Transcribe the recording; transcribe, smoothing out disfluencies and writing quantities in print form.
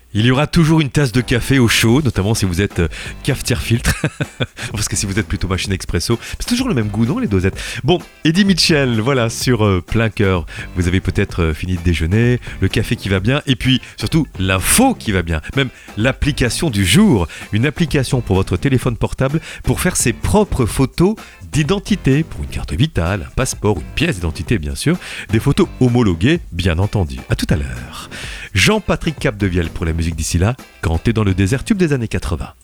Il y aura toujours une tasse de café au chaud, notamment si vous êtes cafetière filtre. Parce que si vous êtes plutôt machine expresso, c'est toujours le même goût, non, les dosettes? Bon, Eddie Mitchell, voilà, sur Plein Cœur. Vous avez peut-être fini de déjeuner, le café qui va bien, et puis surtout l'info qui va bien. Même l'application du jour, une application pour votre téléphone portable pour faire ses propres photos d'identité, pour une carte vitale, un passeport, une pièce d'identité bien sûr, des photos homologuées bien entendu. À tout à l'heure. Jean-Patrick Capdevielle pour la musique d'ici là, quand t'es dans le désert, tube des années 80.